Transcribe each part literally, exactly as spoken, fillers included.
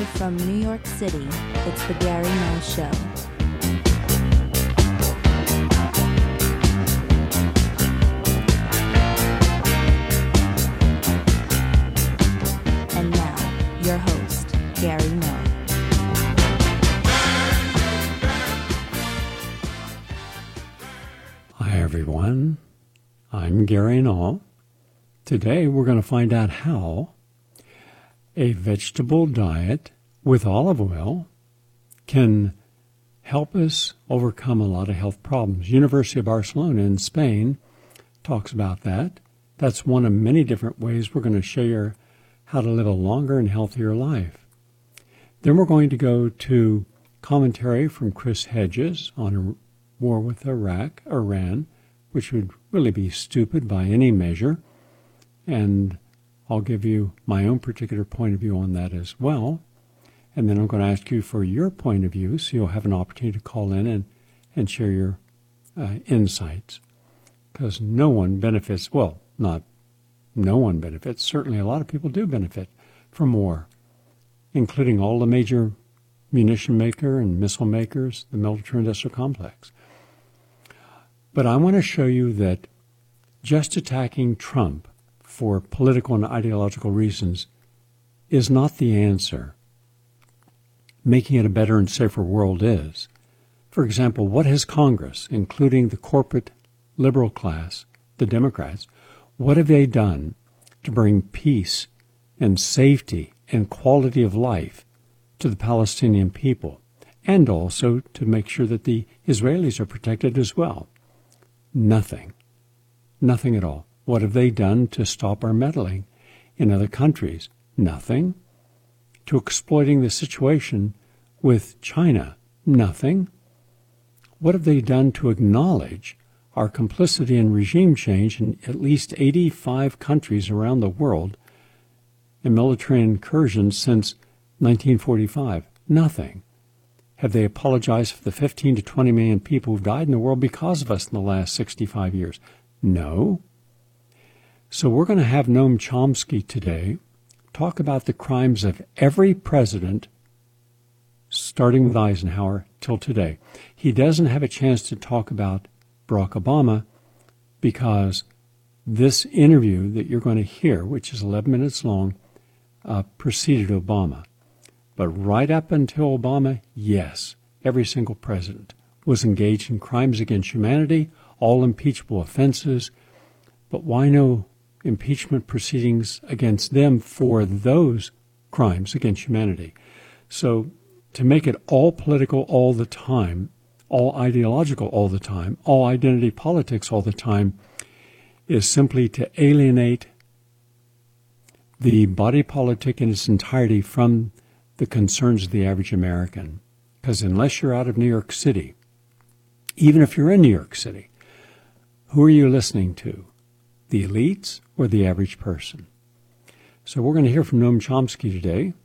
Live from New York City, it's the Gary Null Show. And now, your host, Gary Null. Hi everyone, I'm Gary Null. Today we're going to find out how a vegetable diet with olive oil can help us overcome a lot of health problems. University of Barcelona in Spain talks about that. That's one of many different ways we're going to show you how to live a longer and healthier life. Then we're going to go to commentary from Chris Hedges on a war with Iraq, Iran, which would really be stupid by any measure. And I'll give you my own particular point of view on that as well. And then I'm going to ask you for your point of view, so you'll have an opportunity to call in and, and share your uh, insights. Because no one benefits, well, not no one benefits, certainly a lot of people do benefit from war, including all the major munition maker and missile makers, the military-industrial complex. But I want to show you that just attacking Trump for political and ideological reasons is not the answer. Making it a better and safer world is. For example, what has Congress, including the corporate liberal class, the Democrats, what have they done to bring peace and safety and quality of life to the Palestinian people, and also to make sure that the Israelis are protected as well? Nothing. Nothing at all. What have they done to stop our meddling in other countries? Nothing. To exploiting the situation with China? Nothing. What have they done to acknowledge our complicity in regime change in at least eighty-five countries around the world in military incursions since nineteen forty-five? Nothing. Have they apologized for the fifteen to twenty million people who've died in the world because of us in the last sixty-five years? No. So we're going to have Noam Chomsky today talk about the crimes of every president, starting with Eisenhower till today. He doesn't have a chance to talk about Barack Obama because this interview that you're going to hear, which is eleven minutes long, uh, preceded Obama. But right up until Obama, yes, every single president was engaged in crimes against humanity, all impeachable offenses. But why no impeachment proceedings against them for those crimes against humanity? So to make it all political all the time, all ideological all the time, all identity politics all the time, is simply to alienate the body politic in its entirety from the concerns of the average American. Because unless you're out of New York City, even if you're in New York City, who are you listening to? The elites or the average person? So we're going to hear from Noam Chomsky today,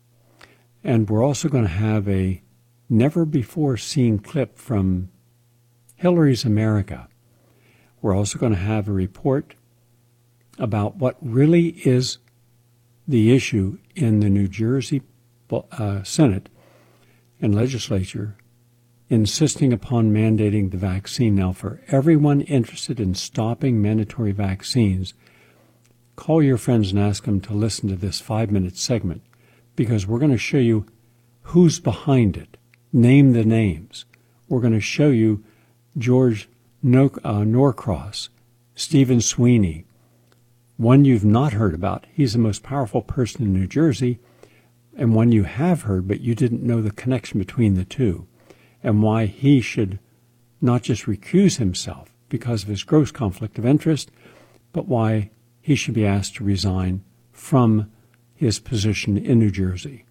and we're also going to have a never-before-seen clip from Hillary's America. We're also going to have a report about what really is the issue in the New Jersey uh, Senate and legislature insisting upon mandating the vaccine. Now, for everyone interested in stopping mandatory vaccines, call your friends and ask them to listen to this five-minute segment, because we're going to show you who's behind it. Name the names. We're going to show you George no- uh, Norcross, Stephen Sweeney, one you've not heard about. He's the most powerful person in New Jersey, and one you have heard, but you didn't know the connection between the two, and why he should not just recuse himself because of his gross conflict of interest, but why he should be asked to resign from his position in New Jersey.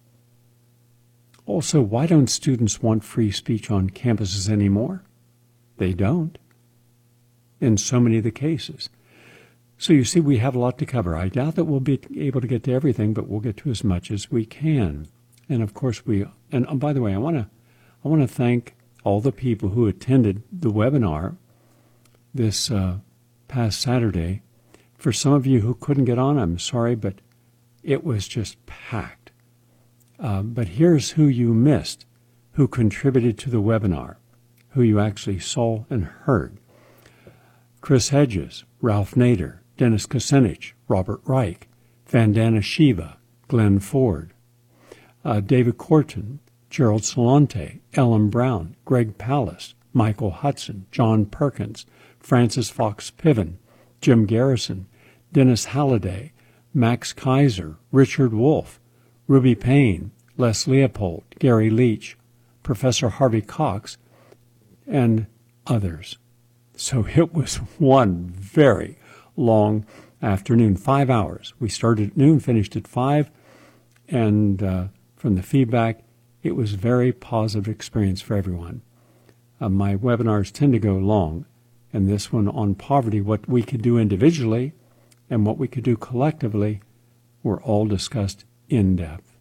Also, why don't students want free speech on campuses anymore? They don't, in so many of the cases. So you see, we have a lot to cover. I doubt that we'll be able to get to everything, but we'll get to as much as we can. And of course, we, and oh, by the way, I want to I want to thank all the people who attended the webinar this uh, past Saturday. For some of you who couldn't get on, I'm sorry, but it was just packed. Uh, but here's who you missed, who contributed to the webinar, who you actually saw and heard. Chris Hedges, Ralph Nader, Dennis Kucinich, Robert Reich, Vandana Shiva, Glenn Ford, uh, David Corton, Gerald Salante, Ellen Brown, Greg Pallas, Michael Hudson, John Perkins, Francis Fox Piven, Jim Garrison, Dennis Halliday, Max Kaiser, Richard Wolf, Ruby Payne, Les Leopold, Gary Leach, Professor Harvey Cox, and others. So it was one very long afternoon, five hours. We started at noon, finished at five, and uh, from the feedback, it was a very positive experience for everyone. Uh, my webinars tend to go long, and this one on poverty, what we could do individually and what we could do collectively, were all discussed in depth.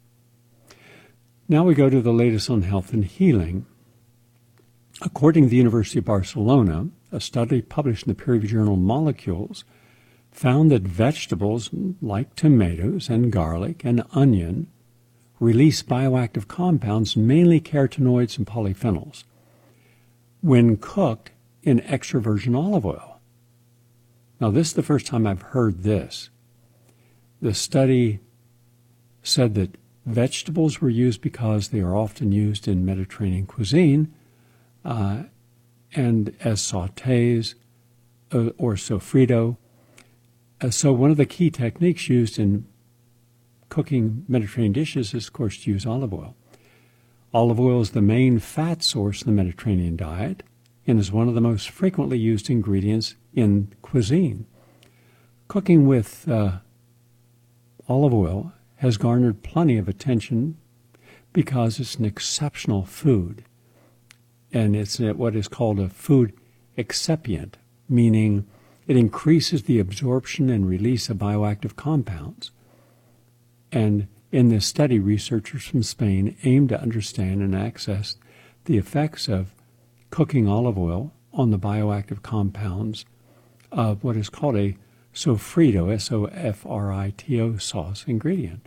Now we go to the latest on health and healing. According to the University of Barcelona, a study published in the peer-reviewed journal Molecules found that vegetables like tomatoes and garlic and onion release bioactive compounds, mainly carotenoids and polyphenols, when cooked in extra virgin olive oil. Now, this is the first time I've heard this. The study said that vegetables were used because they are often used in Mediterranean cuisine uh, and as sautés uh, or sofrito. Uh, so one of the key techniques used in cooking Mediterranean dishes is, of course, to use olive oil. Olive oil is the main fat source in the Mediterranean diet and is one of the most frequently used ingredients in cuisine. Cooking with uh, olive oil has garnered plenty of attention because it's an exceptional food, and it's what is called a food excipient, meaning it increases the absorption and release of bioactive compounds. And in this study, researchers from Spain aimed to understand and access the effects of cooking olive oil on the bioactive compounds of what is called a sofrito, S O F R I T O sauce ingredient.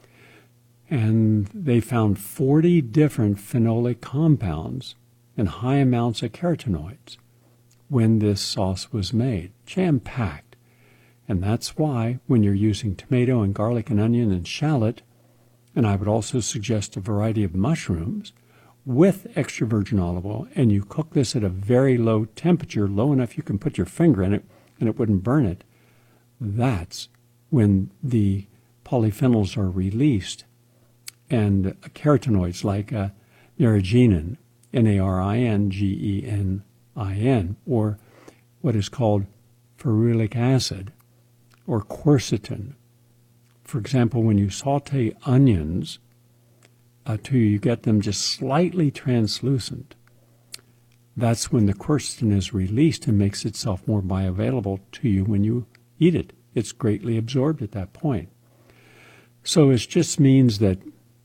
And they found forty different phenolic compounds and high amounts of carotenoids when this sauce was made, jam-packed. And that's why when you're using tomato and garlic and onion and shallot, and I would also suggest a variety of mushrooms, with extra virgin olive oil, and you cook this at a very low temperature, low enough you can put your finger in it and it wouldn't burn it, that's when the polyphenols are released, and carotenoids like uh, naringenin, N A R I N G E N I N, or what is called ferulic acid, or quercetin. For example, when you saute onions uh, till you get them just slightly translucent, that's when the quercetin is released and makes itself more bioavailable to you when you eat it. It's greatly absorbed at that point. So it just means that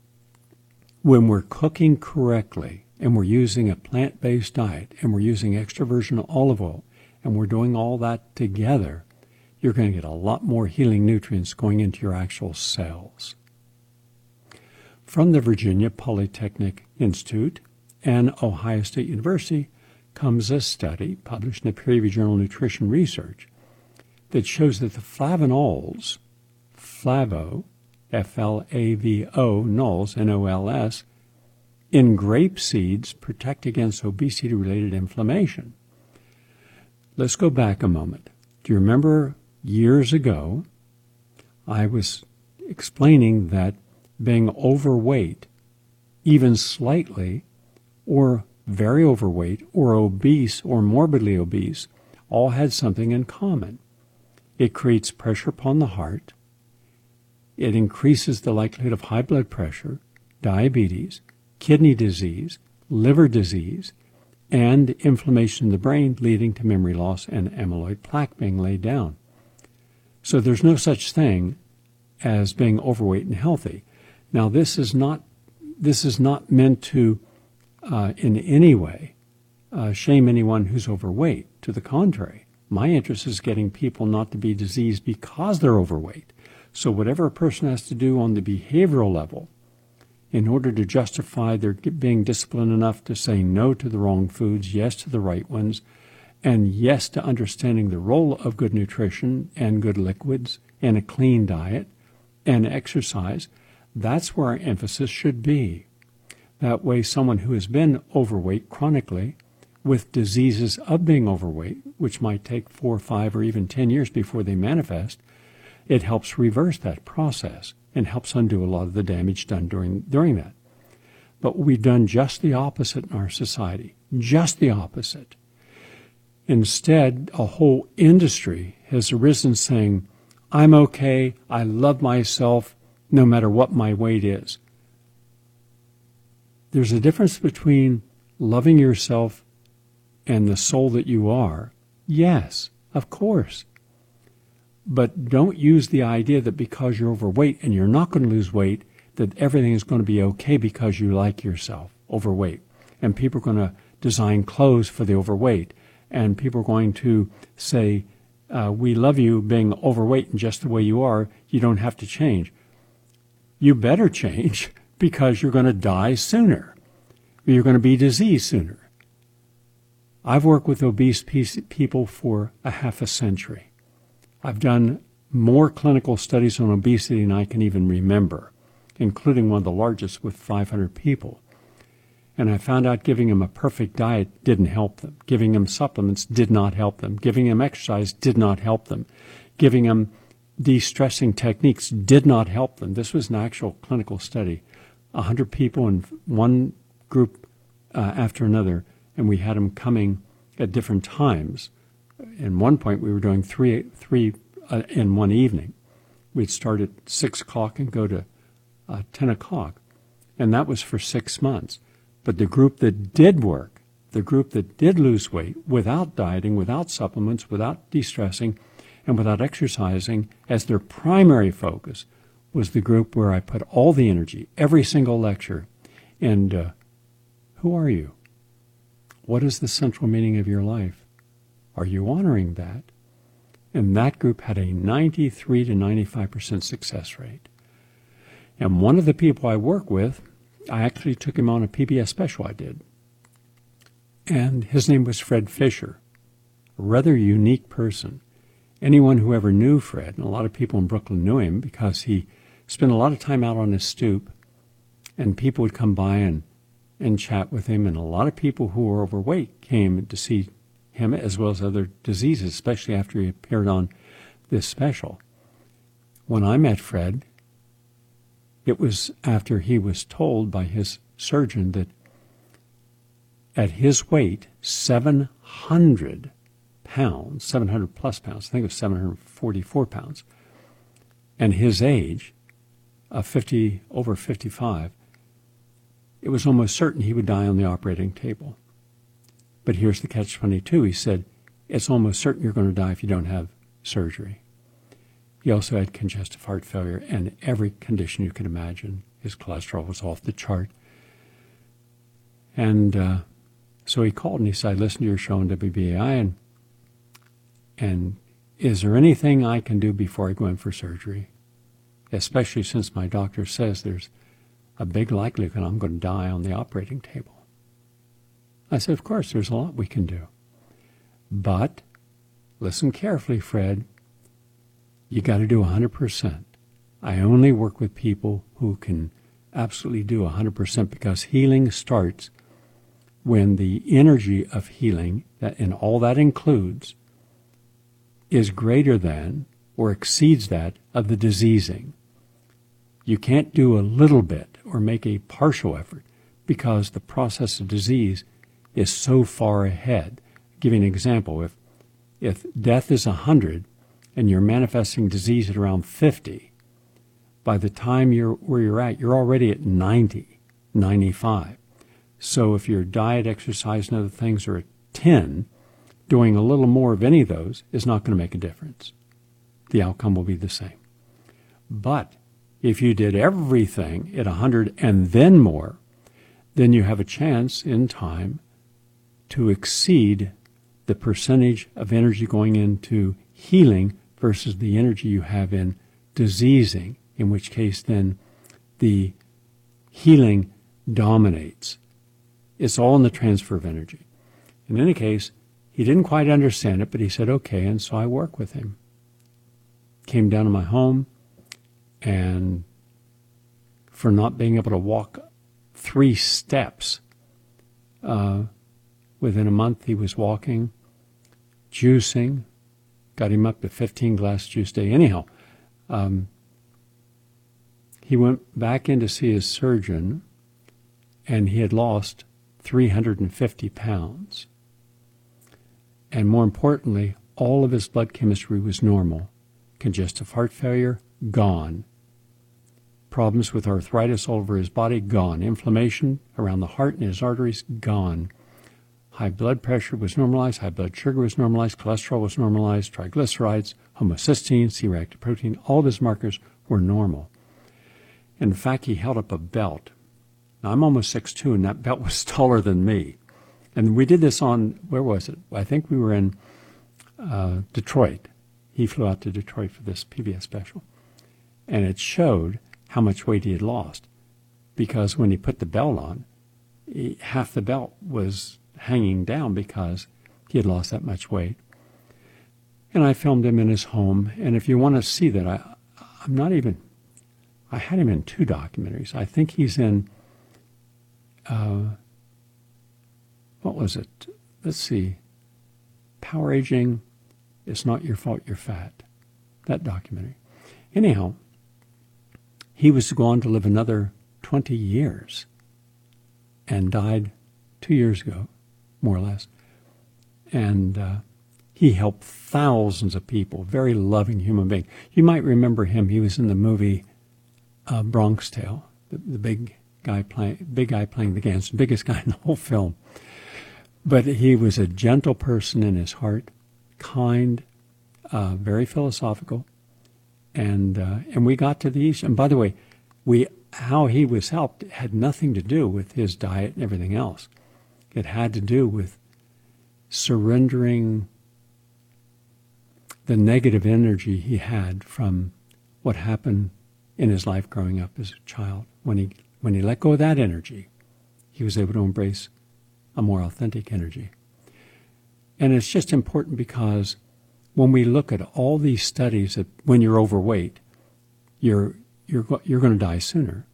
when we're cooking correctly and we're using a plant-based diet and we're using extra virgin olive oil and we're doing all that together, you're going to get a lot more healing nutrients going into your actual cells. From the Virginia Polytechnic Institute and Ohio State University comes a study published in the peer-reviewed journal Nutrition Research that shows that the flavonols, flavo, F L A V O, nols, N O L S, in grape seeds protect against obesity-related inflammation. Let's go back a moment. Do you remember years ago I was explaining that being overweight, even slightly, or very overweight, or obese, or morbidly obese, all had something in common. It creates pressure upon the heart. It increases the likelihood of high blood pressure, diabetes, kidney disease, liver disease, and inflammation in the brain, leading to memory loss and amyloid plaque being laid down. So there's no such thing as being overweight and healthy. Now, this is not this is not meant to, uh, in any way, uh, shame anyone who's overweight. To the contrary, my interest is getting people not to be diseased because they're overweight. So whatever a person has to do on the behavioral level in order to justify their being disciplined enough to say no to the wrong foods, yes to the right ones, and yes to understanding the role of good nutrition and good liquids and a clean diet and exercise, that's where our emphasis should be. That way, someone who has been overweight chronically with diseases of being overweight, which might take four, five, or even ten years before they manifest, it helps reverse that process and helps undo a lot of the damage done during, during that. But we've done just the opposite in our society, just the opposite. Instead, a whole industry has arisen saying, I'm okay, I love myself, no matter what my weight is. There's a difference between loving yourself and the soul that you are. Yes, of course. But don't use the idea that because you're overweight and you're not going to lose weight, that everything is going to be okay because you like yourself overweight. And people are going to design clothes for the overweight. And people are going to say, uh, we love you being overweight and just the way you are. You don't have to change. You better change because you're going to die sooner. Or you're going to be diseased sooner. I've worked with obese people for a half a century. I've done more clinical studies on obesity than I can even remember, including one of the largest with five hundred people. And I found out giving them a perfect diet didn't help them. Giving them supplements did not help them. Giving them exercise did not help them. Giving them de-stressing techniques did not help them. This was an actual clinical study. A hundred people in one group uh, after another, and we had them coming at different times. At one point, we were doing three, three uh, in one evening. We'd start at six o'clock and go to uh, ten o'clock, and that was for six months. But the group that did work, the group that did lose weight without dieting, without supplements, without de-stressing, and without exercising as their primary focus, was the group where I put all the energy, every single lecture. And uh, who are you? What is the central meaning of your life? Are you honoring that? And that group had a ninety-three to ninety-five percent success rate. And one of the people I work with, I actually took him on a P B S special I did. And his name was Fred Fisher, a rather unique person. Anyone who ever knew Fred, and a lot of people in Brooklyn knew him because he spent a lot of time out on his stoop, and people would come by and, and chat with him, and a lot of people who were overweight came to see him as well as other diseases, especially after he appeared on this special. When I met Fred, it was after he was told by his surgeon that at his weight, seven hundred pounds, seven hundred plus pounds, I think it was seven hundred forty-four pounds, and his age of fifty, over fifty-five, it was almost certain he would die on the operating table. But here's the catch twenty-two. He said, it's almost certain you're going to die if you don't have surgery. He also had congestive heart failure and every condition you could imagine. His cholesterol was off the chart. And uh, so he called and he said, I listened to your show on W B A I, and, and is there anything I can do before I go in for surgery? Especially since my doctor says there's a big likelihood I'm going to die on the operating table. I said, of course, there's a lot we can do. But listen carefully, Fred. You got to do one hundred percent. I only work with people who can absolutely do one hundred percent because healing starts when the energy of healing, that, and all that includes, is greater than or exceeds that of the diseasing. You can't do a little bit or make a partial effort because the process of disease is so far ahead. I'll give you an example. If, if death is one hundred and you're manifesting disease at around fifty, by the time you're where you're at, you're already at ninety, ninety-five. So if your diet, exercise, and other things are at ten, doing a little more of any of those is not going to make a difference. The outcome will be the same. But if you did everything at one hundred and then more, then you have a chance in time to exceed the percentage of energy going into healing versus the energy you have in diseasing, in which case then the healing dominates. It's all in the transfer of energy. In any case, he didn't quite understand it, but he said, okay, and so I work with him. Came down to my home, and for not being able to walk three steps, uh, within a month he was walking, juicing, got him up to fifteen glass juice a day. Anyhow, um, he went back in to see his surgeon, and he had lost three hundred fifty pounds. And more importantly, all of his blood chemistry was normal. Congestive heart failure, gone. Problems with arthritis all over his body, gone. Inflammation around the heart and his arteries, gone. High blood pressure was normalized, high blood sugar was normalized, cholesterol was normalized, triglycerides, homocysteine, C-reactive protein, all of his markers were normal. In fact, he held up a belt. Now, I'm almost six foot two, and that belt was taller than me. And we did this on, where was it? I think we were in uh, Detroit. He flew out to Detroit for this P B S special. And it showed how much weight he had lost. Because when he put the belt on, he, half the belt was hanging down because he had lost that much weight. And I filmed him in his home. And if you want to see that, I, I'm not even, I had him in two documentaries. I think he's in, uh, what was it? Let's see. Power Aging, It's Not Your Fault You're Fat. That documentary. Anyhow, he was to go on to live another twenty years and died two years ago, more or less. And uh, he helped thousands of people, very loving human being. You might remember him. He was in the movie uh, Bronx Tale, the, the big guy playing, big guy playing the Ganson, biggest guy in the whole film. But he was a gentle person in his heart, kind, uh, very philosophical, and uh, and we got to the East. And by the way, we how he was helped had nothing to do with his diet and everything else. It had to do with surrendering the negative energy he had from what happened in his life growing up as a child. When he when he let go of that energy, he was able to embrace a more authentic energy. And it's just important because when we look at all these studies that when you're overweight, you're you're you're going to die sooner.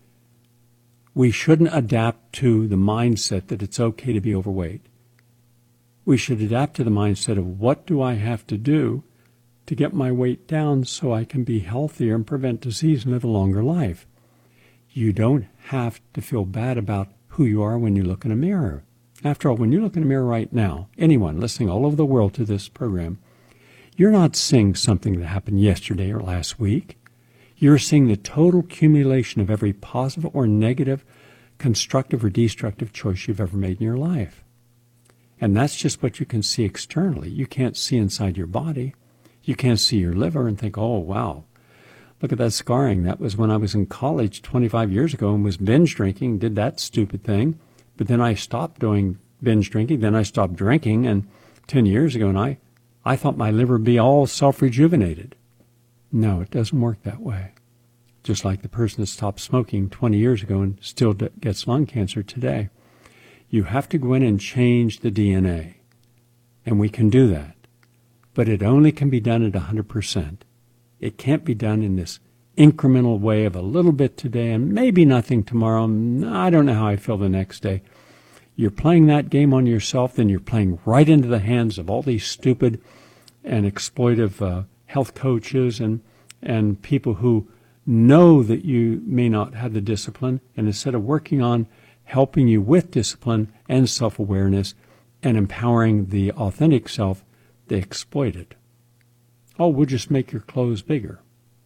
We shouldn't adapt to the mindset that it's okay to be overweight. We should adapt to the mindset of what do I have to do to get my weight down so I can be healthier and prevent disease and live a longer life. You don't have to feel bad about who you are when you look in a mirror. After all, when you look in a mirror right now, anyone listening all over the world to this program, you're not seeing something that happened yesterday or last week. You're seeing the total accumulation of every positive or negative, constructive or destructive choice you've ever made in your life. And that's just what you can see externally. You can't see inside your body. You can't see your liver and think, oh, wow, look at that scarring. That was when I was in college twenty-five years ago and was binge drinking, did that stupid thing. But then I stopped doing binge drinking. Then I stopped drinking. And ten years ago, and I, I thought my liver would be all self-rejuvenated. No, it doesn't work that way. Just like the person that stopped smoking twenty years ago and still d- gets lung cancer today. You have to go in and change the D N A. And we can do that. But it only can be done at one hundred percent. It can't be done in this incremental way of a little bit today and maybe nothing tomorrow. I don't know how I feel the next day. You're playing that game on yourself, then you're playing right into the hands of all these stupid and exploitive uh, health coaches and, and people who know that you may not have the discipline, and instead of working on helping you with discipline and self-awareness and empowering the authentic self, they exploit it. Oh, we'll just make your clothes bigger.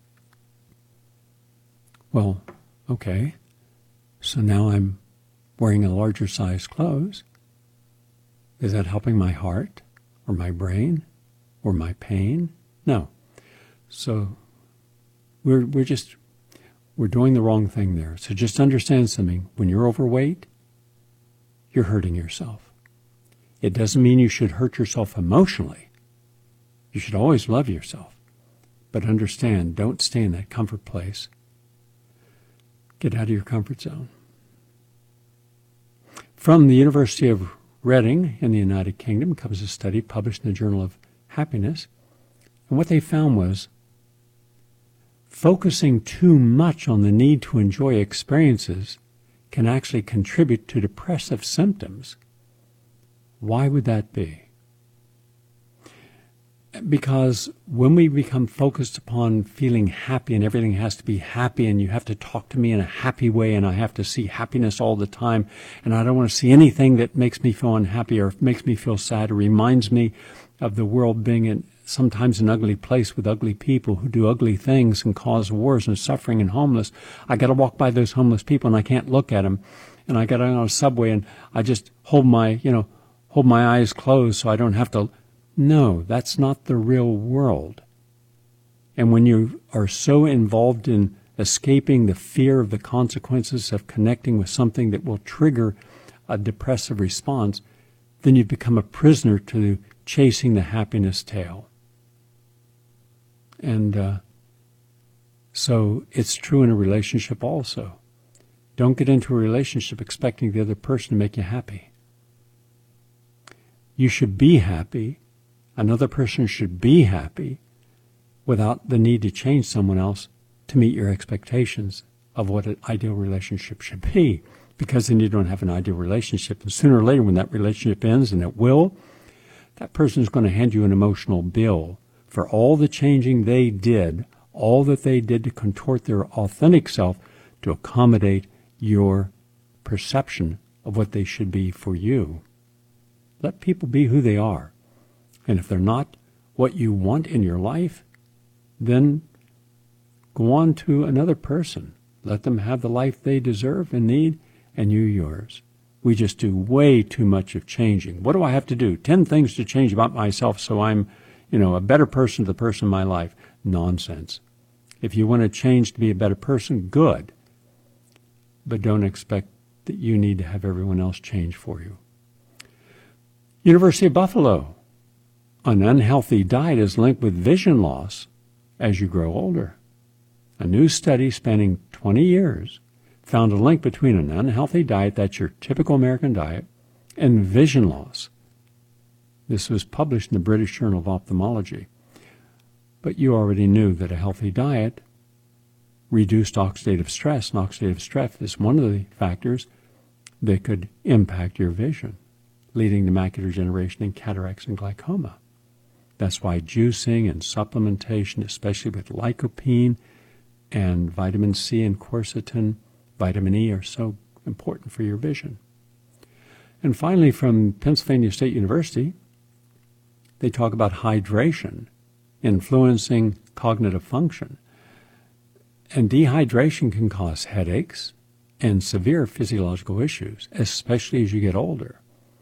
Well, okay, so now I'm wearing a larger size clothes. Is that helping my heart or my brain or my pain? No. So we're we're just we're doing the wrong thing there. So just understand something. When you're overweight, you're hurting yourself. It doesn't mean you should hurt yourself emotionally. You should always love yourself. But understand, don't stay in that comfort place. Get out of your comfort zone. From the University of Reading in the United Kingdom comes a study published in the Journal of Happiness. And what they found was focusing too much on the need to enjoy experiences can actually contribute to depressive symptoms. Why would that be? Because when we become focused upon feeling happy and everything has to be happy and you have to talk to me in a happy way and I have to see happiness all the time and I don't want to see anything that makes me feel unhappy or makes me feel sad or reminds me of the world being in, sometimes an ugly place with ugly people who do ugly things and cause wars and suffering and homeless. I got to walk by those homeless people and I can't look at them. And I got on a subway and I just hold my, you know, hold my eyes closed so I don't have to. No, that's not the real world. And when you are so involved in escaping the fear of the consequences of connecting with something that will trigger a depressive response, then you become a prisoner to chasing the happiness tail. And uh, so it's true in a relationship also. Don't get into a relationship expecting the other person to make you happy. You should be happy. Another person should be happy without the need to change someone else to meet your expectations of what an ideal relationship should be. Because then you don't have an ideal relationship. And sooner or later when that relationship ends, and it will, that person is going to hand you an emotional bill for all the changing they did, all that they did to contort their authentic self to accommodate your perception of what they should be for you. Let people be who they are. And if they're not what you want in your life, then go on to another person. Let them have the life they deserve and need, and you yours. We just do way too much of changing. What do I have to do? Ten things to change about myself so I'm, you know, a better person to the person in my life. Nonsense. If you want to change to be a better person, good. But don't expect that you need to have everyone else change for you. University of Buffalo. An unhealthy diet is linked with vision loss as you grow older. A new study spanning twenty years found a link between an unhealthy diet, that's your typical American diet, and vision loss. This was published in the British Journal of Ophthalmology. But you already knew that a healthy diet reduced oxidative stress, and oxidative stress is one of the factors that could impact your vision, leading to macular degeneration and cataracts and glaucoma. That's why juicing and supplementation, especially with lycopene and vitamin C and quercetin, vitamin E, are so important for your vision. And finally, from Pennsylvania State University, they talk about hydration influencing cognitive function. And dehydration can cause headaches and severe physiological issues, especially as you get older.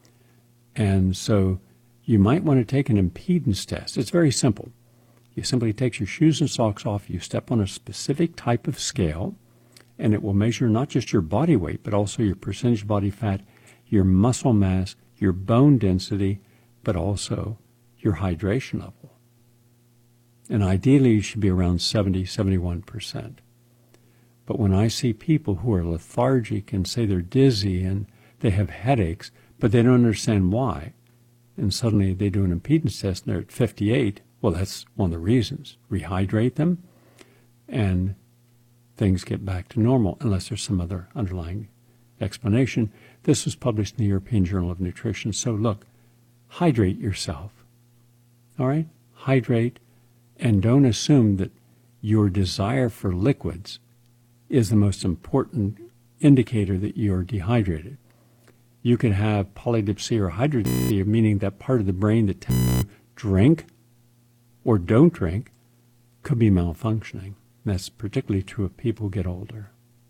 And so you might want to take an impedance test. It's very simple. You simply take your shoes and socks off, you step on a specific type of scale, and it will measure not just your body weight, but also your percentage body fat, your muscle mass, your bone density, but also your hydration level. And ideally, you should be around seventy, seventy-one percent. But when I see people who are lethargic and say they're dizzy and they have headaches, but they don't understand why, and suddenly they do an impedance test and they're at fifty-eight, well, that's one of the reasons. Rehydrate them, and things get back to normal, unless there's some other underlying explanation. This was published in the European Journal of Nutrition. So look, hydrate yourself. All right? Hydrate, and don't assume that your desire for liquids is the most important indicator that you're dehydrated. You could have polydipsia or hydrodipsia, meaning that part of the brain that tends to drink or don't drink could be malfunctioning. That's particularly true of people who get older.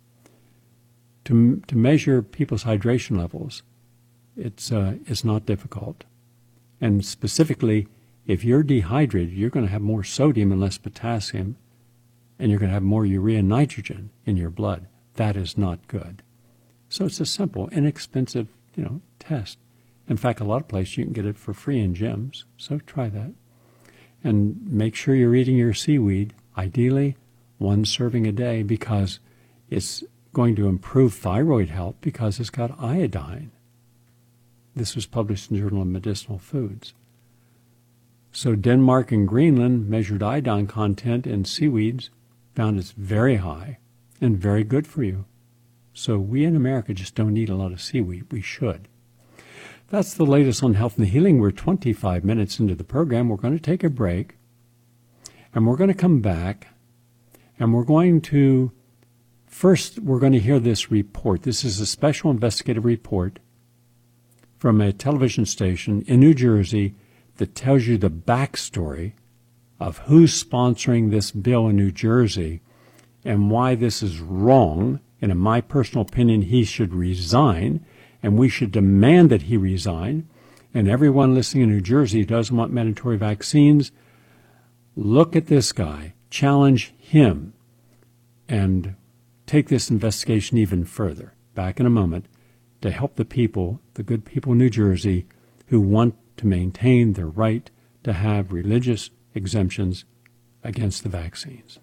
To, to measure people's hydration levels, it's, uh, it's not difficult. And specifically, if you're dehydrated, you're going to have more sodium and less potassium, and you're going to have more urea and nitrogen in your blood. That is not good. So it's a simple, inexpensive, you know, test. In fact, a lot of places you can get it for free in gyms, so try that. And make sure you're eating your seaweed, ideally one serving a day, because it's going to improve thyroid health because it's got iodine. This was published in the Journal of Medicinal Foods. So Denmark and Greenland measured iodine content in seaweeds, found it's very high and very good for you. So we in America just don't eat a lot of seaweed. We should. That's the latest on Health and Healing. We're twenty-five minutes into the program. We're going to take a break, and we're going to come back, and we're going to, first, we're going to hear this report. This is a special investigative report from a television station in New Jersey that tells you the backstory of who's sponsoring this bill in New Jersey and why this is wrong. And in my personal opinion, he should resign, and we should demand that he resign. And everyone listening in New Jersey who doesn't want mandatory vaccines, look at this guy, challenge him, and take this investigation even further. Back in a moment to help the people, the good people in New Jersey, who want to maintain their right to have religious exemptions against the vaccines.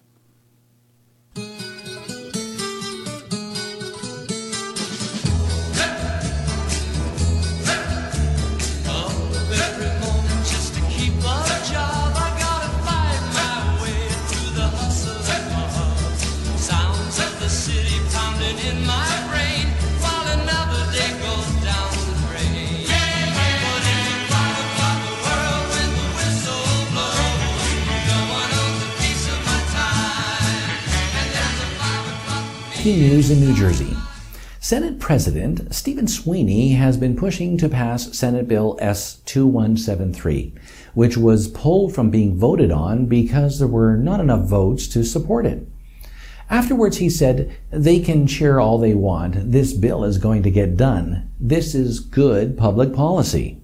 News in New Jersey. Senate President Stephen Sweeney has been pushing to pass Senate Bill S two one seven three, which was pulled from being voted on because there were not enough votes to support it. Afterwards, he said, "They can cheer all they want. This bill is going to get done. This is good public policy."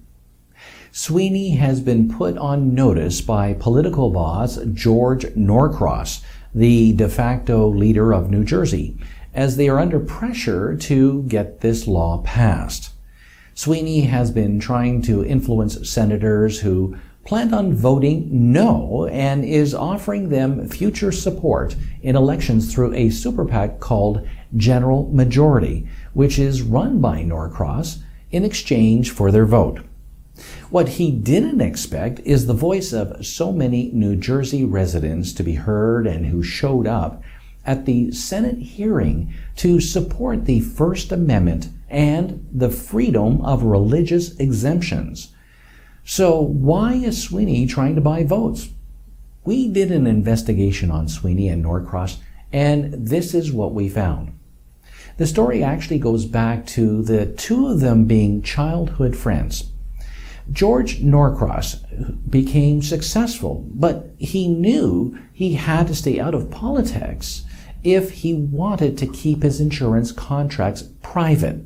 Sweeney has been put on notice by political boss George Norcross, the de facto leader of New Jersey, as they are under pressure to get this law passed. Sweeney has been trying to influence senators who planned on voting no and is offering them future support in elections through a super PAC called General Majority, which is run by Norcross in exchange for their vote. What he didn't expect is the voice of so many New Jersey residents to be heard and who showed up at the Senate hearing to support the First Amendment and the freedom of religious exemptions. So why is Sweeney trying to buy votes? We did an investigation on Sweeney and Norcross, and this is what we found. The story actually goes back to the two of them being childhood friends. George Norcross became successful, but he knew he had to stay out of politics if he wanted to keep his insurance contracts private.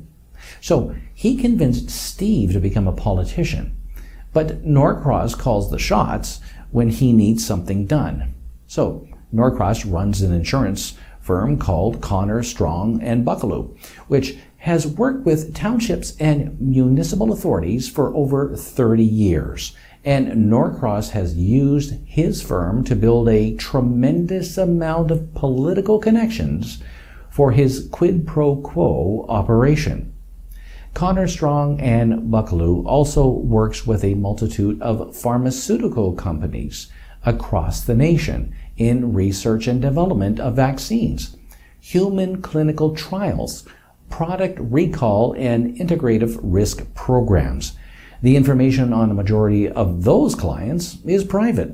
So he convinced Steve to become a politician, but Norcross calls the shots when he needs something done. So Norcross runs an insurance firm called Connor, Strong and Bucklew, which has worked with townships and municipal authorities for over thirty years. And Norcross has used his firm to build a tremendous amount of political connections for his quid pro quo operation. Connor, Strong and Bucklew also works with a multitude of pharmaceutical companies across the nation in research and development of vaccines, human clinical trials, product recall, and integrative risk programs. The information on a majority of those clients is private.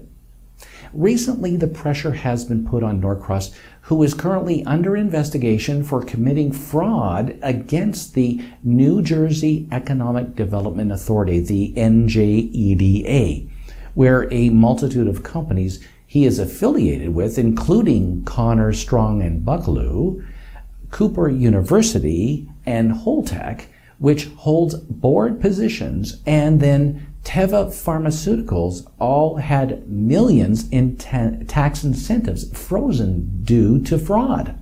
Recently, the pressure has been put on Norcross, who is currently under investigation for committing fraud against the New Jersey Economic Development Authority, the N J E D A, where a multitude of companies he is affiliated with, including Connor, Strong and Bucklew, Cooper University, and Holtec, which holds board positions, and then Teva Pharmaceuticals, all had millions in ta- tax incentives frozen due to fraud.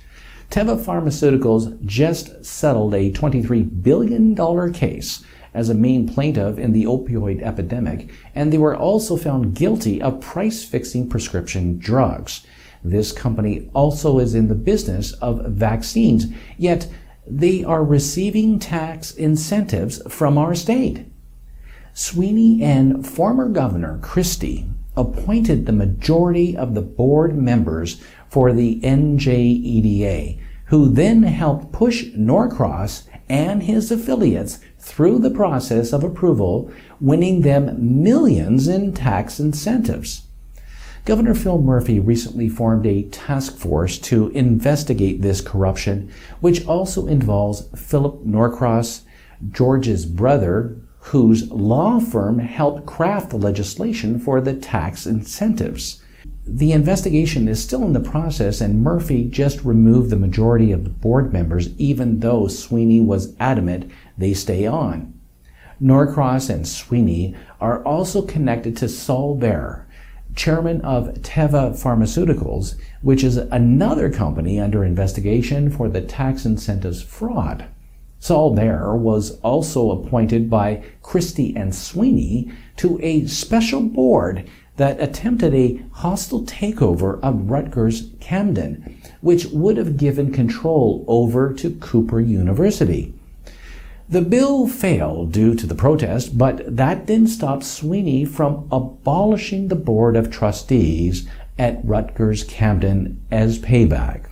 Teva Pharmaceuticals just settled a twenty-three billion dollars case as a main plaintiff in the opioid epidemic, and they were also found guilty of price-fixing prescription drugs. This company also is in the business of vaccines, yet they are receiving tax incentives from our state. Sweeney and former Governor Christie appointed the majority of the board members for the N J E D A, who then helped push Norcross and his affiliates through the process of approval, winning them millions in tax incentives. Governor Phil Murphy recently formed a task force to investigate this corruption, which also involves Philip Norcross, George's brother, whose law firm helped craft the legislation for the tax incentives. The investigation is still in the process, and Murphy just removed the majority of the board members, even though Sweeney was adamant they stay on. Norcross and Sweeney are also connected to Saul Bear, chairman of Teva Pharmaceuticals, which is another company under investigation for the tax incentives fraud. Saul Bear was also appointed by Christie and Sweeney to a special board that attempted a hostile takeover of Rutgers Camden, which would have given control over to Cooper University. The bill failed due to the protest, but that didn't stop Sweeney from abolishing the board of trustees at Rutgers Camden as payback.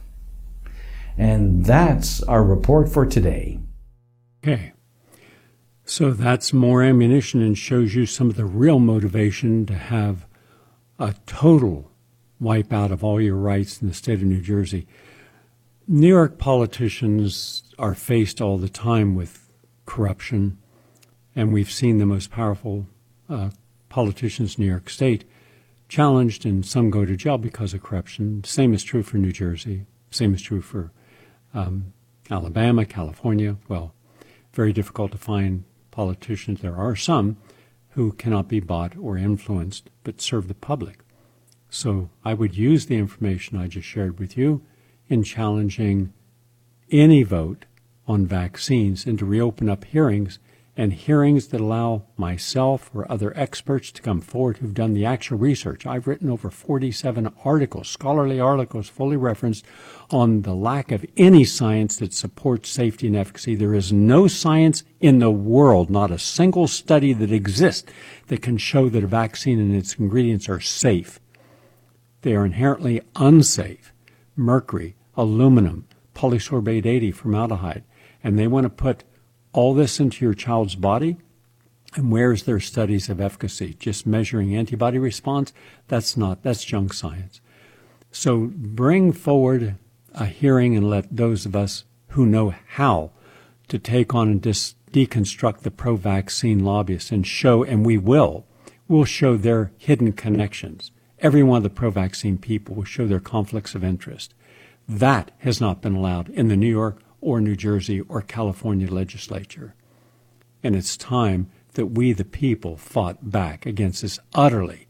And that's our report for today. Okay. So that's more ammunition and shows you some of the real motivation to have a total wipeout of all your rights in the state of New Jersey. New York politicians are faced all the time with corruption, and we've seen the most powerful uh, politicians in New York State challenged, and some go to jail because of corruption. Same is true for New Jersey. Same is true for um, Alabama, California. Well, very difficult to find politicians. There are some who cannot be bought or influenced, but serve the public. So I would use the information I just shared with you in challenging any vote on vaccines and to reopen up hearings, and hearings that allow myself or other experts to come forward who've done the actual research. I've written over forty-seven articles, scholarly articles, fully referenced, on the lack of any science that supports safety and efficacy. There is no science in the world, not a single study that exists, that can show that a vaccine and its ingredients are safe. They are inherently unsafe. Mercury, aluminum, polysorbate eighty, formaldehyde. And they want to put all this into your child's body, and where's their studies of efficacy? Just measuring antibody response? That's not, that's junk science. So bring forward a hearing and let those of us who know how to take on and dis- deconstruct the pro-vaccine lobbyists and show, and we will, we'll show their hidden connections. Every one of the pro-vaccine people will show their conflicts of interest. That has not been allowed in the New York or New Jersey or California legislature. And it's time that we, the people, fought back against this utterly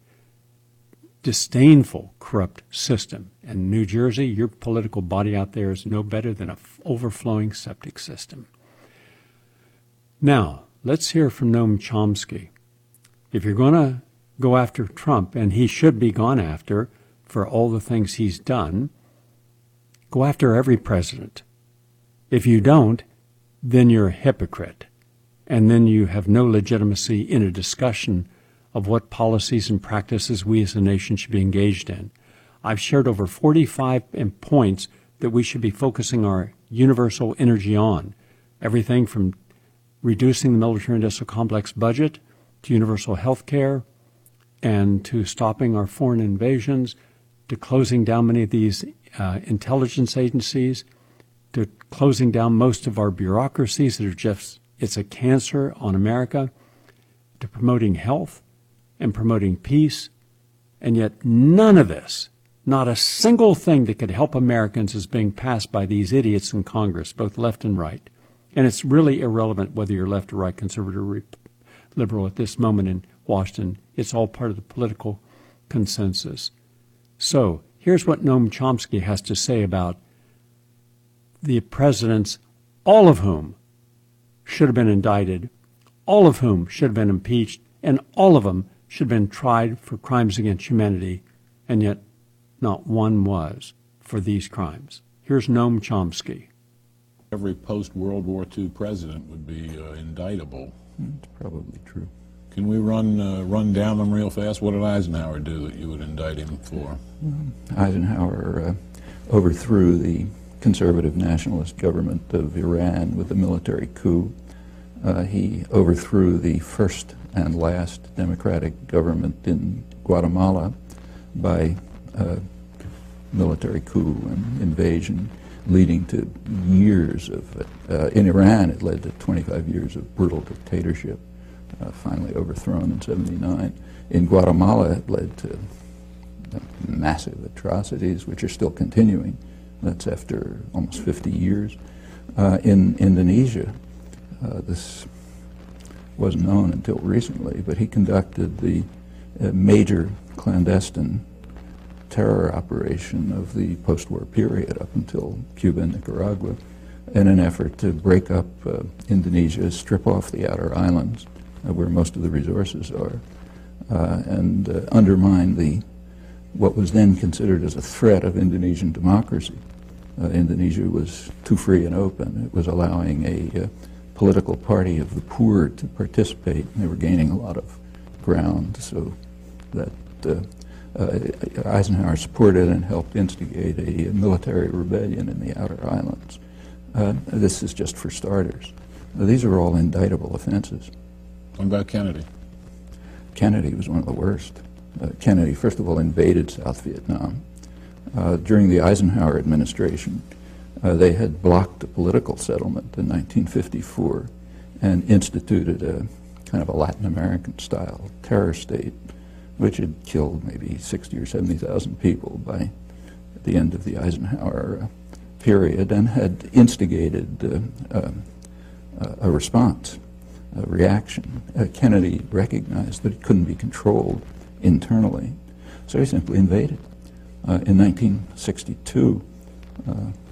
disdainful, corrupt system. And New Jersey, your political body out there is no better than an overflowing septic system. Now, let's hear from Noam Chomsky. If you're going to go after Trump, and he should be gone after for all the things he's done, go after every president. If you don't, then you're a hypocrite, and then you have no legitimacy in a discussion of what policies and practices we as a nation should be engaged in. I've shared over forty-five points that we should be focusing our universal energy on, everything from reducing the military-industrial complex budget to universal health care and to stopping our foreign invasions, to closing down many of these uh, intelligence agencies, to closing down most of our bureaucracies that are just, it's a cancer on America, to promoting health and promoting peace. And yet none of this, not a single thing that could help Americans, is being passed by these idiots in Congress, both left and right. And it's really irrelevant whether you're left or right, conservative or liberal at this moment in Washington. It's all part of the political consensus. So here's what Noam Chomsky has to say about the presidents, all of whom should have been indicted, all of whom should have been impeached, and all of them should have been tried for crimes against humanity, and yet not one was, for these crimes. Here's Noam Chomsky. Every post-World War Two president would be uh, indictable. It's probably true. Can we run uh, run down them real fast? What did Eisenhower do that you would indict him for? Eisenhower uh, overthrew the conservative nationalist government of Iran with a military coup. Uh, he overthrew the first and last democratic government in Guatemala by uh, military coup and invasion, leading to years of, uh, in Iran it led to twenty-five years of brutal dictatorship, uh, finally overthrown in seventy-nine. In Guatemala it led to uh, massive atrocities which are still continuing. That's after almost fifty years. Uh, in Indonesia, uh, this wasn't known until recently, but he conducted the uh, major clandestine terror operation of the post-war period up until Cuba and Nicaragua in an effort to break up uh, Indonesia, strip off the outer islands uh, where most of the resources are, uh, and uh, undermine the what was then considered as a threat of Indonesian democracy. Uh, Indonesia was too free and open. It was allowing a uh, political party of the poor to participate. They were gaining a lot of ground, so that uh, uh, Eisenhower supported and helped instigate a, a military rebellion in the outer islands. Uh, this is just for starters. Uh, these are all indictable offenses. What about Kennedy? Kennedy was one of the worst. Uh, Kennedy, first of all, invaded South Vietnam. Uh, during the Eisenhower administration, uh, they had blocked a political settlement in nineteen fifty-four and instituted a kind of a Latin American-style terror state, which had killed maybe sixty or seventy thousand people by the end of the Eisenhower uh, period, and had instigated uh, uh, a response, a reaction. Uh, Kennedy recognized that it couldn't be controlled internally, so he simply invaded. Uh, in nineteen sixty-two, uh,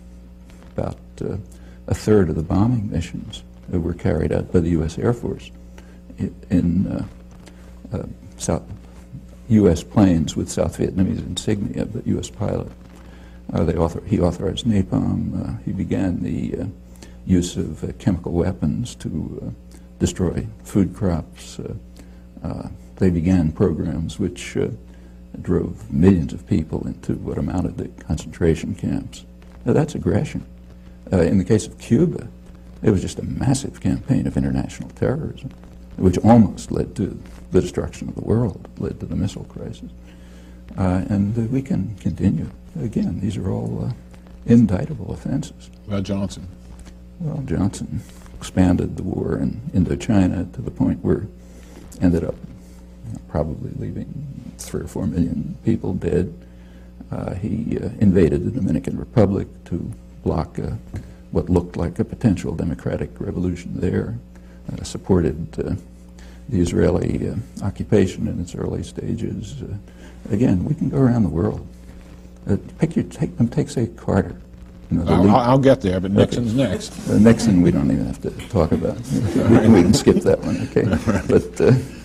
about uh, a third of the bombing missions uh, were carried out by the U S Air Force in, in uh, uh, South, U S planes with South Vietnamese insignia, but U S pilot. Uh, they author, he authorized napalm. Uh, he began the uh, use of uh, chemical weapons to uh, destroy food crops. Uh, uh, they began programs which uh, drove millions of people into what amounted to concentration camps. Now, that's aggression. Uh, in the case of Cuba, it was just a massive campaign of international terrorism, which almost led to the destruction of the world, led to the missile crisis. Uh, and uh, we can continue. Again, these are all uh, indictable offenses. What about Johnson? Well, Johnson expanded the war in Indochina to the point where ended up you know, probably leaving three or four million people dead. Uh, he uh, invaded the Dominican Republic to block uh, what looked like a potential democratic revolution there, uh, supported uh, the Israeli uh, occupation in its early stages. Uh, again, we can go around the world. Uh, pick your, take, take, say, Carter. You know, the I'll, lead, I'll get there, but Nixon's okay. next. Uh, Nixon, we don't even have to talk about. we, we can skip that one, okay? But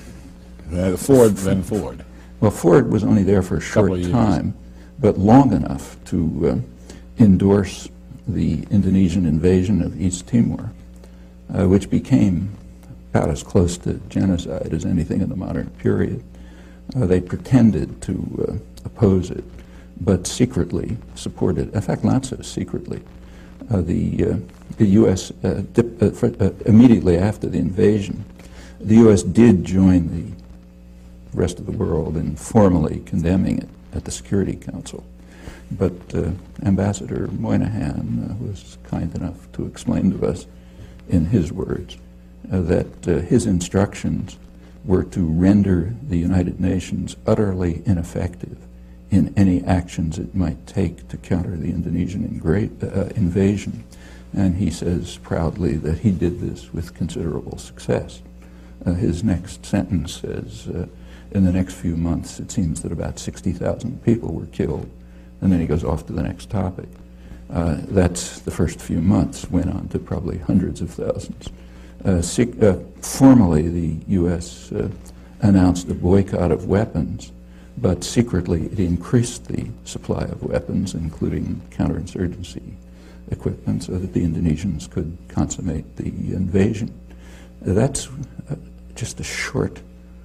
uh, uh, Ford, then Ford. Well, Ford was only there for a short time, but long enough to uh, endorse the Indonesian invasion of East Timor, uh, which became about as close to genocide as anything in the modern period. Uh, they pretended to uh, oppose it, but secretly supported, in fact, not so secretly. Uh, the, uh, the U S, uh, dip, uh, for, uh, immediately after the invasion, the U S did join the rest of the world in formally condemning it at the Security Council. But uh, Ambassador Moynihan uh, was kind enough to explain to us, in his words, uh, that uh, his instructions were to render the United Nations utterly ineffective in any actions it might take to counter the Indonesian uh, invasion. And he says proudly that he did this with considerable success. Uh, his next sentence says, uh, in the next few months, it seems that about sixty thousand people were killed. And then he goes off to the next topic. Uh, that's the first few months, went on to probably hundreds of thousands. Uh, uh, formally, the U S uh, announced a boycott of weapons but secretly it increased the supply of weapons, including counterinsurgency equipment, so that the Indonesians could consummate the invasion. That's uh, just a short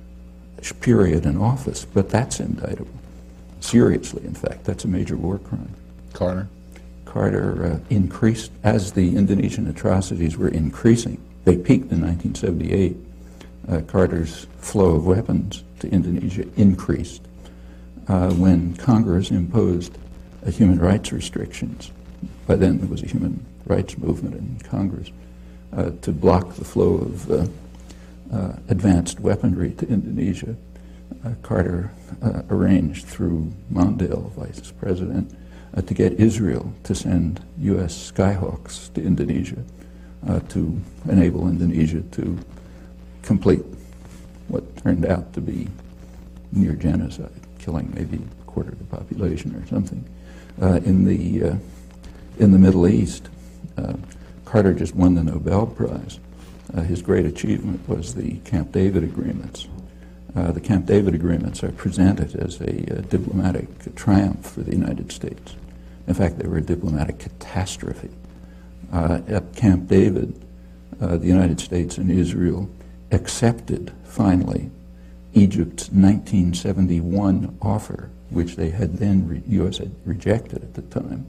period in office, but that's indictable. Seriously, in fact, that's a major war crime. Carter? Carter uh, increased, as the Indonesian atrocities were increasing, they peaked in nineteen seventy-eight, uh, Carter's flow of weapons to Indonesia increased uh, when Congress imposed uh, human rights restrictions. By then there was a human rights movement in Congress uh, to block the flow of uh, uh, advanced weaponry to Indonesia. Uh, Carter uh, arranged through Mondale, vice president, uh, to get Israel to send U S Skyhawks to Indonesia uh, to enable Indonesia to complete what turned out to be near genocide, killing maybe a quarter of the population or something. Uh, in the uh, in the Middle East, uh, Carter just won the Nobel Prize. Uh, his great achievement was the Camp David agreements. Uh, the Camp David agreements are presented as a, a diplomatic triumph for the United States. In fact, they were a diplomatic catastrophe. Uh, at Camp David, uh, the United States and Israel accepted, finally, Egypt's nineteen seventy-one offer, which they had then, re- U S had rejected at the time,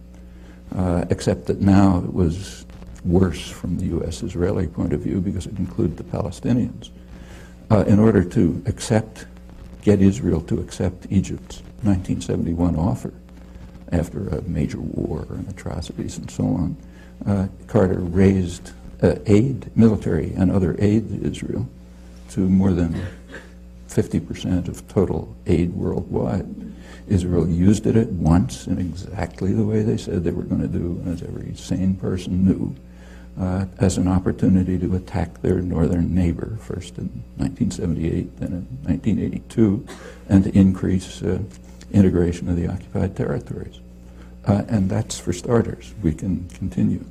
uh, except that now it was worse from the U S-Israeli point of view because it included the Palestinians. Uh, in order to accept, get Israel to accept Egypt's nineteen seventy-one offer after a major war and atrocities and so on, uh, Carter raised uh, aid, military and other aid to Israel to more than fifty percent of total aid worldwide. Israel used it at once in exactly the way they said they were going to do, as every sane person knew, uh, as an opportunity to attack their northern neighbor, first in nineteen seventy-eight, then in nineteen eighty-two, and to increase uh, integration of the occupied territories. Uh, and that's for starters. We can continue.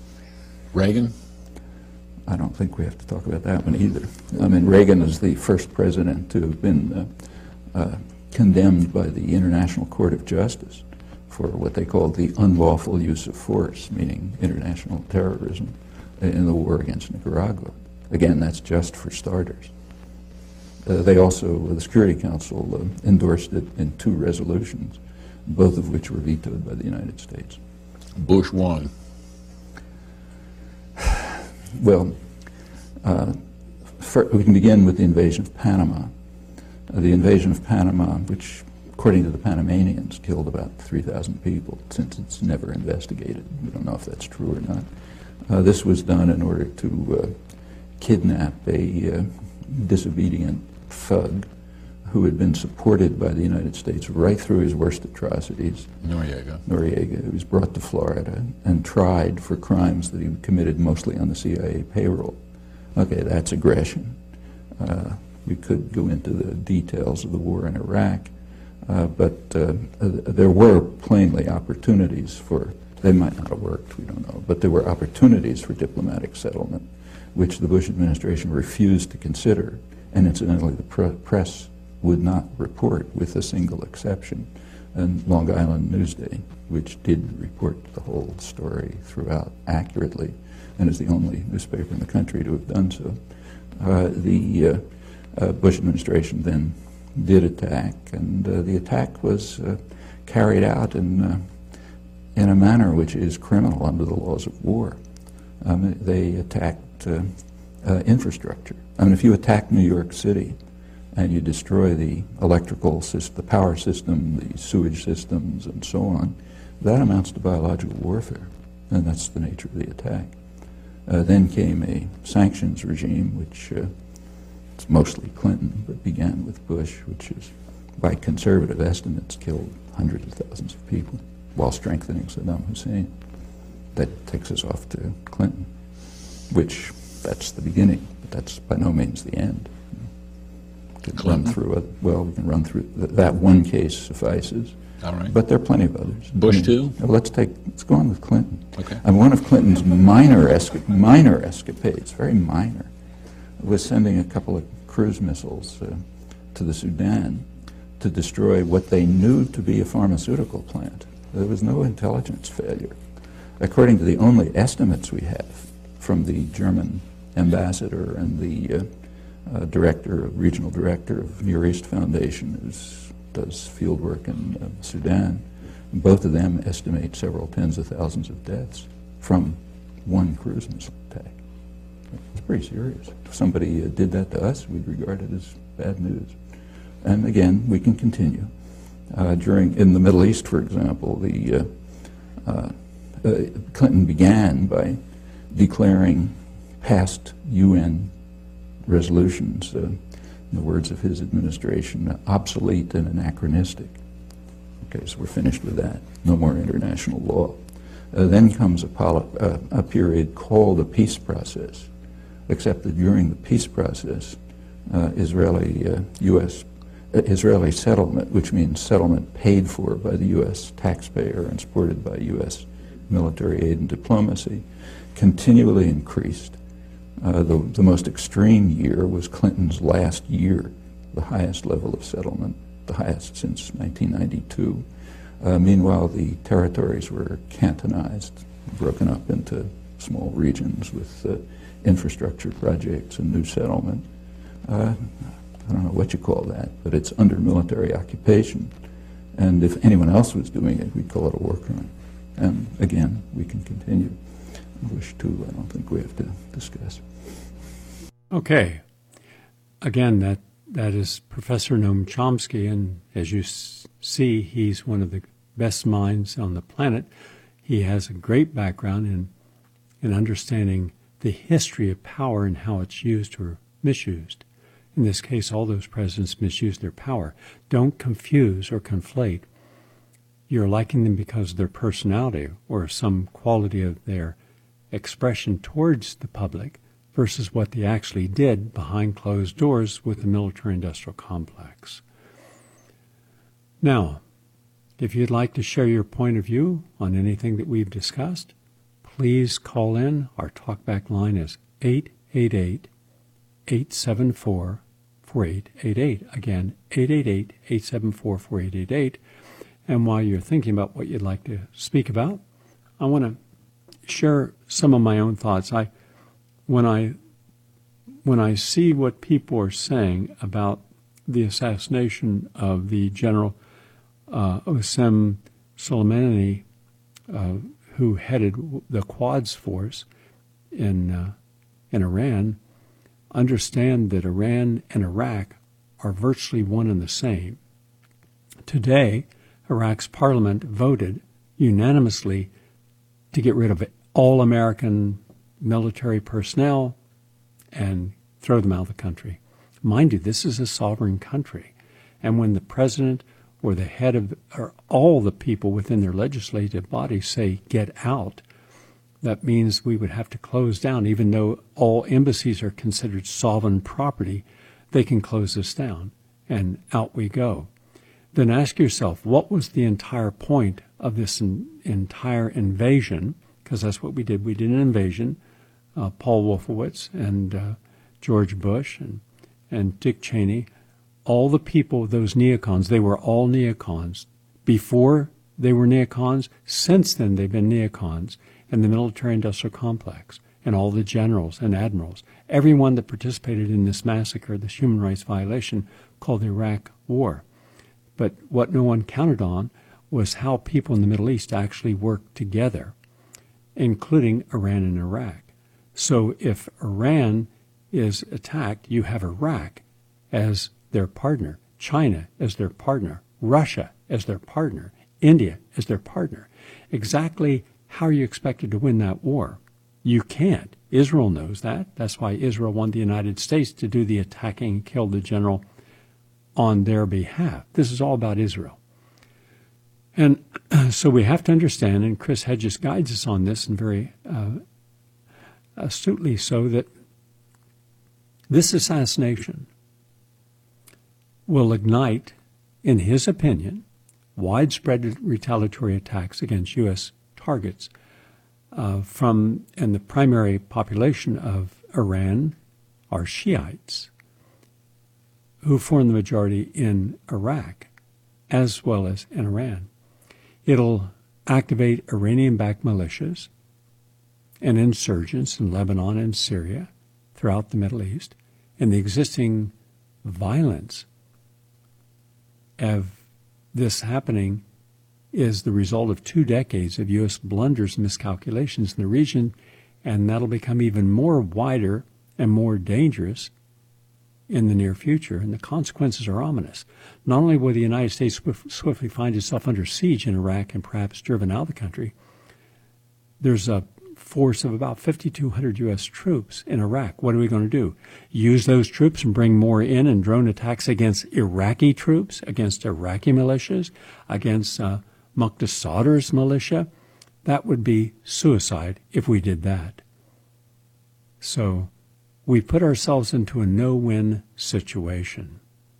Reagan? I don't think we have to talk about that one either. I mean, Reagan is the first president to have been uh, uh, condemned by the International Court of Justice for what they called the unlawful use of force, meaning international terrorism in the war against Nicaragua. Again, that's just for starters. Uh, they also, uh, the Security Council uh, endorsed it in two resolutions, both of which were vetoed by the United States. Bush won. Well, uh, for, we can begin with the invasion of Panama. Uh, the invasion of Panama, which, according to the Panamanians, killed about three thousand people, since it's never investigated. We don't know if that's true or not. Uh, this was done in order to uh, kidnap a uh, disobedient thug who had been supported by the United States right through his worst atrocities. Noriega. Noriega. He was brought to Florida and tried for crimes that he committed mostly on the C I A payroll. Okay, that's aggression. Uh, we could go into the details of the war in Iraq, uh, but uh, there were plainly opportunities for, they might not have worked, we don't know, but there were opportunities for diplomatic settlement, which the Bush administration refused to consider, and incidentally the pr- press would not report, with a single exception, and Long Island Newsday, which did report the whole story throughout accurately, and is the only newspaper in the country to have done so. Uh, the uh, uh, Bush administration then did attack, and uh, the attack was uh, carried out in, uh, in a manner which is criminal under the laws of war. Um, they attacked uh, uh, infrastructure. I mean, if you attack New York City, and you destroy the electrical system, the power system, the sewage systems, and so on, that amounts to biological warfare, and that's the nature of the attack. Uh, then came a sanctions regime, which uh, it's mostly Clinton, but began with Bush, which is, by conservative estimates, killed hundreds of thousands of people while strengthening Saddam Hussein. That takes us off to Clinton, which, that's the beginning, but that's by no means the end. We can run through it. Well, we can run through th- that one case suffices. All right. But there are plenty of others. Bush I mean, too? Well, let's take. Let's go on with Clinton. Okay. And one of Clinton's minor esca- minor escapades, very minor, was sending a couple of cruise missiles uh, to the Sudan to destroy what they knew to be a pharmaceutical plant. There was no intelligence failure. According to the only estimates we have from the German ambassador and the uh, uh, director, regional director of Near East Foundation, who does field work in uh, Sudan, both of them estimate several tens of thousands of deaths from one cruise missile attack. It's pretty serious. If somebody uh, did that to us, we'd regard it as bad news. And again, we can continue. Uh, during, in the Middle East, for example, the uh, uh, uh, Clinton began by declaring past U N resolutions, uh, in the words of his administration, obsolete and anachronistic. Okay, so we're finished with that. No more international law. Uh, then comes a, poli- uh, a period called the peace process, except that during the peace process, uh, Israeli uh, U S uh, Israeli settlement, which means settlement paid for by the U S taxpayer and supported by U S military aid and diplomacy, continually increased. Uh, the, the most extreme year was Clinton's last year, the highest level of settlement, the highest since nineteen ninety-two. Uh, meanwhile, the territories were cantonized, broken up into small regions with uh, infrastructure projects and new settlement. Uh, I don't know what you call that, but it's under military occupation. And if anyone else was doing it, we'd call it a war crime. And again, we can continue. Bush two, I don't think we have to discuss. Okay. Again, that that is Professor Noam Chomsky, and as you s- see, he's one of the best minds on the planet. He has a great background in in understanding the history of power and how it's used or misused. In this case, all those presidents misused their power. Don't confuse or conflate. You're liking them because of their personality or some quality of their expression towards the public versus what they actually did behind closed doors with the military-industrial complex. Now, if you'd like to share your point of view on anything that we've discussed, please call in. Our talkback line is eight eight eight, eight seven four, four eight eight eight. Again, eight eight eight, eight seven four, four eight eight eight. And while you're thinking about what you'd like to speak about, I want to share some of my own thoughts. I, when I, when I see what people are saying about the assassination of the General uh, Qasem Soleimani, uh, who headed the Quds force in uh, in Iran, understand that Iran and Iraq are virtually one and the same. Today, Iraq's parliament voted unanimously to get rid of all American military personnel and throw them out of the country. Mind you, this is a sovereign country. And when the president or the head of, or all the people within their legislative body say, get out, that means we would have to close down. Even though all embassies are considered sovereign property, they can close this down, and out we go. Then ask yourself, what was the entire point of this in, entire invasion? Because that's what we did. We did an invasion. Uh, Paul Wolfowitz and uh, George Bush and, and Dick Cheney, all the people, those neocons, they were all neocons. Before they were neocons, since then they've been neocons in the military-industrial complex, and all the generals and admirals. Everyone that participated in this massacre, this human rights violation called the Iraq War. But what no one counted on was how people in the Middle East actually worked together, including Iran and Iraq. So if Iran is attacked, you have Iraq as their partner, China as their partner, Russia as their partner, India as their partner. Exactly how are you expected to win that war? You can't. Israel knows that. That's why Israel wanted the United States to do the attacking and kill the general on their behalf. This is all about Israel. And so we have to understand, and Chris Hedges guides us on this, and very uh, astutely so, that this assassination will ignite, in his opinion, widespread retaliatory attacks against U S targets uh, from, and the primary population of Iran are Shiites, who form the majority in Iraq. as well as in Iran. It'll activate Iranian-backed militias and insurgents in Lebanon and Syria, throughout the Middle East, and the existing violence of this happening is the result of two decades of U S blunders and miscalculations in the region, and that'll become even more wider and more dangerous in the near future, and the consequences are ominous. Not only will the United States swift, swiftly find itself under siege in Iraq and perhaps driven out of the country, there's a force of about fifty-two hundred U S troops in Iraq. What are we going to do? Use those troops and bring more in and drone attacks against Iraqi troops, against Iraqi militias, against uh, Muqtas Sadr's militia? That would be suicide if we did that. So we put ourselves into a no-win situation.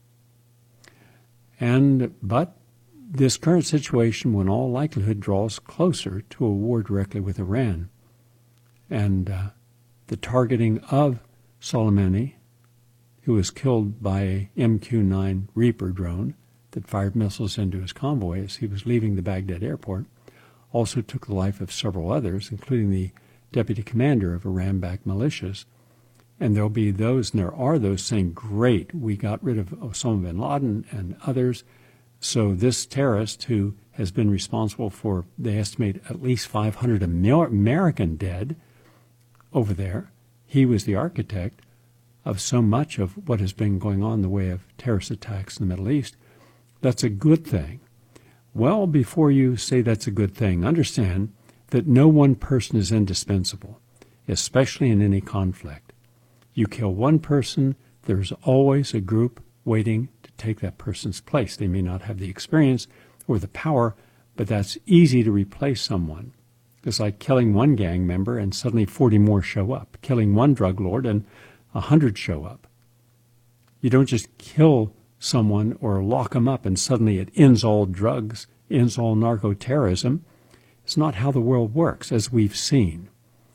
And but this current situation, in all likelihood, draws closer to a war directly with Iran. And uh, the targeting of Soleimani, who was killed by a M Q nine Reaper drone that fired missiles into his convoy as he was leaving the Baghdad airport, also took the life of several others, including the deputy commander of Iran-backed militias. And there'll be those, and there are those, saying, great, we got rid of Osama bin Laden and others. So this terrorist, who has been responsible for, they estimate, at least five hundred American dead over there, he was the architect of so much of what has been going on in the way of terrorist attacks in the Middle East. That's a good thing. Well, before you say that's a good thing, understand that no one person is indispensable, especially in any conflict. You kill one person, there's always a group waiting to take that person's place. They may not have the experience or the power, but that's easy to replace someone. It's like killing one gang member and suddenly forty more show up, killing one drug lord and one hundred show up. You don't just kill someone or lock them up and suddenly it ends all drugs, ends all narco-terrorism. It's not how the world works, as we've seen.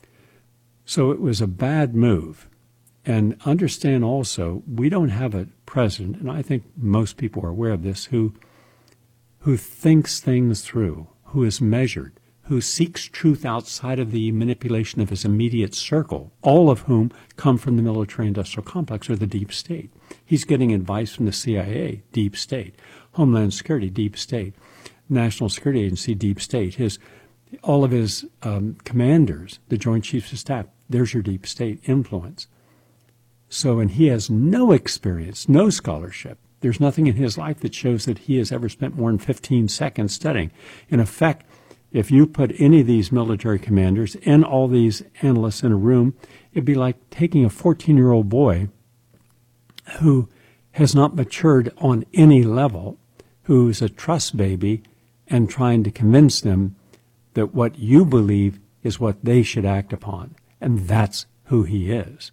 So it was a bad move. And understand also, we don't have a president, and I think most people are aware of this, who, who thinks things through, who is measured, who seeks truth outside of the manipulation of his immediate circle, all of whom come from the military-industrial complex or the deep state. He's getting advice from the C I A, deep state, Homeland Security, deep state, National Security Agency, deep state. His, all of his um, commanders, the Joint Chiefs of Staff, there's your deep state influence. So, and he has no experience, no scholarship. There's nothing in his life that shows that he has ever spent more than fifteen seconds studying. In effect, if you put any of these military commanders and all these analysts in a room, it'd be like taking a fourteen-year-old boy who has not matured on any level, who's a trust baby, and trying to convince them that what you believe is what they should act upon. And that's who he is.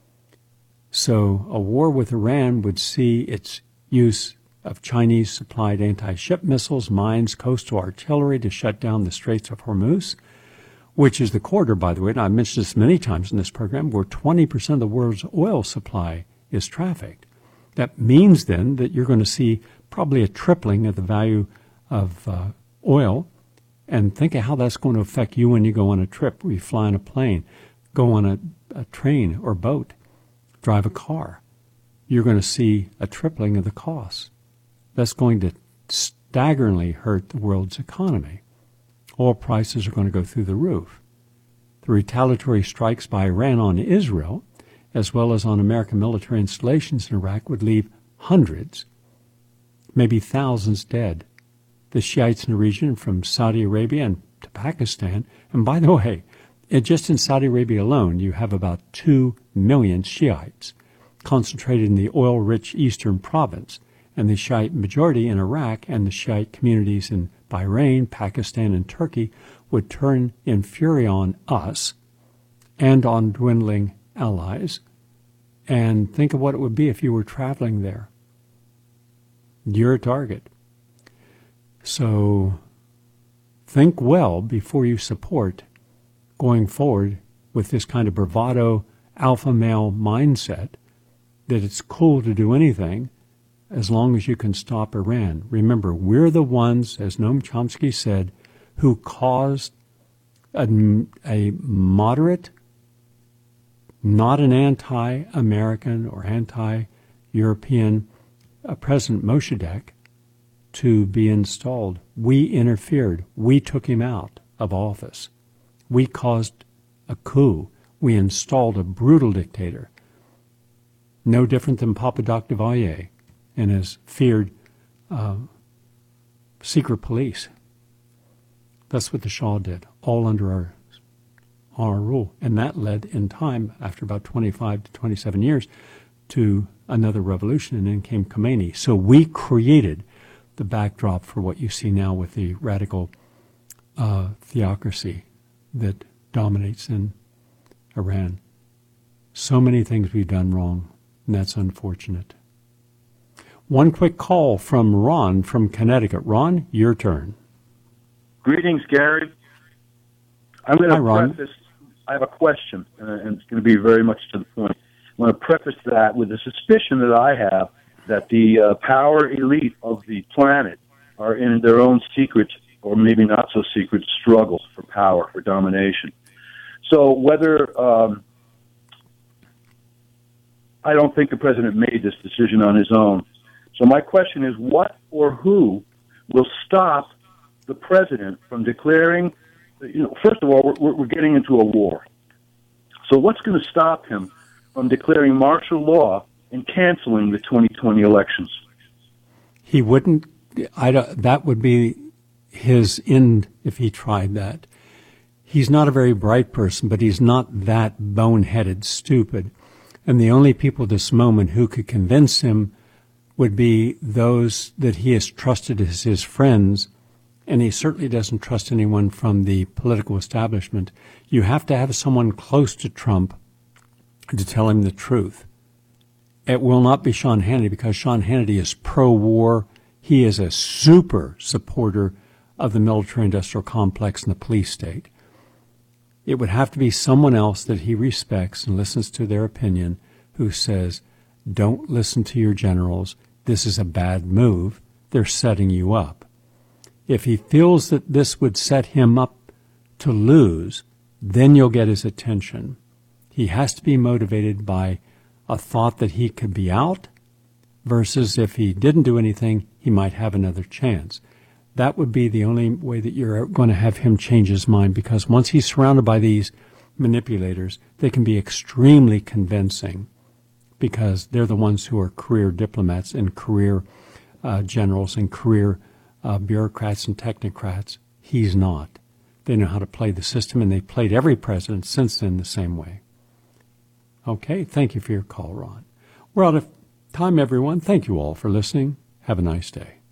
So a war with Iran would see its use of Chinese-supplied anti-ship missiles, mines, coastal artillery to shut down the Straits of Hormuz, which is the corridor, by the way, and I've mentioned this many times in this program, where twenty percent of the world's oil supply is trafficked. That means then that you're going to see probably a tripling of the value of uh, oil, and think of how that's going to affect you when you go on a trip, where you fly on a plane, go on a, a train or boat, drive a car. You're going to see a tripling of the costs. That's going to staggeringly hurt the world's economy. Oil prices are going to go through the roof. The retaliatory strikes by Iran on Israel, as well as on American military installations in Iraq, would leave hundreds, maybe thousands dead. The Shiites in the region, from Saudi Arabia and to Pakistan, and by the way, it, just in Saudi Arabia alone, you have about two million Shiites concentrated in the oil-rich eastern province, and the Shiite majority in Iraq and the Shiite communities in Bahrain, Pakistan, and Turkey would turn in fury on us and on dwindling allies. And think of what it would be if you were traveling there. You're a target. So think well before you support going forward with this kind of bravado alpha male mindset that it's cool to do anything as long as you can stop Iran. Remember, we're the ones, as Noam Chomsky said, who caused a, a moderate, not an anti-American or anti-European uh, President Mossadegh to be installed. We interfered. We took him out of office. We caused a coup. We installed a brutal dictator, no different than Papa Doc de Valle and his feared uh, secret police. That's what the Shah did, all under our, our rule. And that led in time, after about twenty-five to twenty-seven years, to another revolution, and then came Khomeini. So we created the backdrop for what you see now with the radical uh, theocracy that dominates in Iran. So many things we've done wrong, and that's unfortunate. One quick call from Ron from Connecticut. Ron, your turn. Greetings, Gary. I'm going Hi, to Ron. preface, I have a question, uh, and it's going to be very much to the point. I want to preface that with a suspicion that I have that the uh, power elite of the planet are in their own secret, or maybe not so secret, struggles for power, for domination. So whether, um, I don't think the president made this decision on his own. So my question is, what or who will stop the president from declaring, you know, first of all, we're, we're getting into a war. So what's going to stop him from declaring martial law and canceling the twenty twenty elections? He wouldn't, I don't, that would be his end if he tried that. He's not a very bright person, but he's not that boneheaded stupid. And the only people at this moment who could convince him would be those that he has trusted as his friends, and he certainly doesn't trust anyone from the political establishment. You have to have someone close to Trump to tell him the truth. It will not be Sean Hannity, because Sean Hannity is pro-war. He is a super supporter of the military-industrial complex and the police state. It would have to be someone else that he respects and listens to their opinion, who says, don't listen to your generals. This is a bad move. They're setting you up. If he feels that this would set him up to lose, then you'll get his attention. He has to be motivated by a thought that he could be out, versus if he didn't do anything, he might have another chance. That would be the only way that you're going to have him change his mind, because once he's surrounded by these manipulators, they can be extremely convincing, because they're the ones who are career diplomats and career uh, generals and career uh, bureaucrats and technocrats. He's not. They know how to play the system, and they've played every president since then the same way. Okay, thank you for your call, Ron. We're out of time, everyone. Thank you all for listening. Have a nice day.